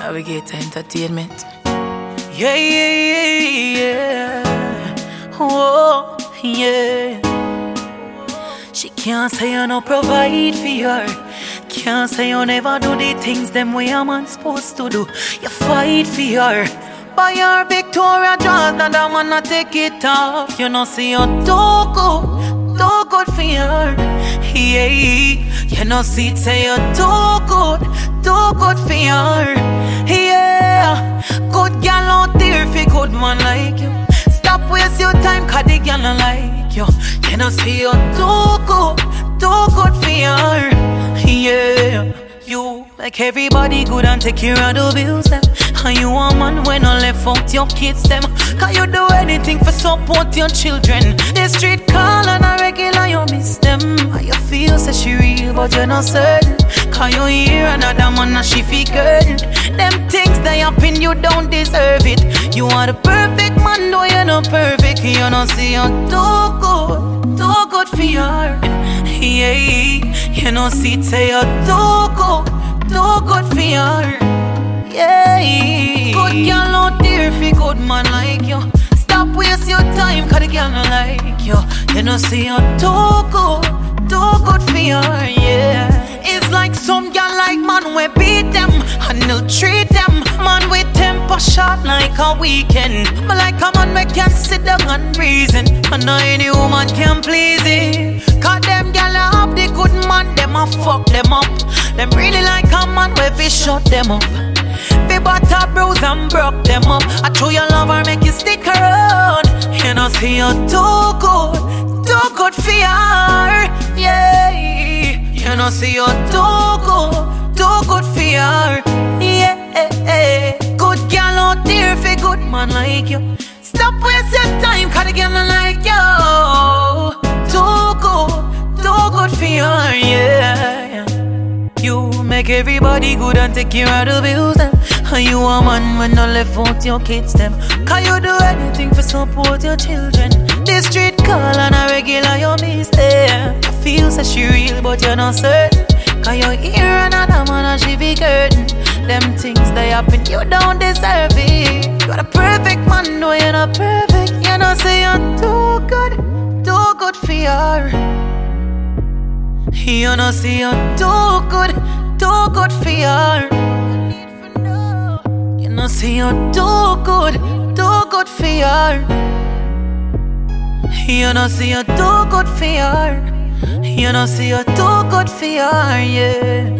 Navigator Entertainment. Yeah, yeah, yeah, yeah. Oh, yeah. She can't say you no provide for her. Can't say you never do the things them way a man supposed to do. You fight for her. By your Victoria draws, now that man not take it off. You know see you too good for her. Yeah, you know see say you too good for her. Yeah, good girl out there for good man like you. Stop waste your time 'cause the girl not like you. You know see you too good for her. Yeah, you make everybody good and take care of the bills them. And you a man when no left out your kids them. 'Cause you do anything for support your children. The street call and a regular you miss them. And you feel say she real but you're not certain. 'Cause you hear another man and she figured them things that happen you don't deserve it. You are the perfect man though you're not perfect. You don't see you too good for her. Yeah, you know see say you too good for her. Yeah, good girl out there for good man like you. Stop waste your time 'cause the girl not like you. You know see you too good for her. Yeah, it's like some girl like man we beat them and they'll treat them. Man with temper short like a weekend. But like a man we can sit down and reason. And no any woman can please it. 'Cause them girl have the good man, them a fuck them up. Them really like a man where we shut them up. They butter bruise and broke them up. I show your love or make you stick around. You know see you too good for her. Yeah, you know see you too good for her. Yeah, good girl out there for good man like you. Stop waste your time 'cause the girl not like you. Too good for her. Yeah, you make everybody good and take care of the bills them. And you a man when no left out your kids them. 'Cause you do anything for support your children. The street call and a regular you miss them. I feel so she real but you're not certain. 'Cause you hear another man and she be curtain. Them things that happen you don't deserve it. You're the perfect man, no you're not perfect. You know say you're too good for her. You know see you're too good for her. You know see you're too good for her. You know see you're too good for her. You know see you're too good for her, yeah.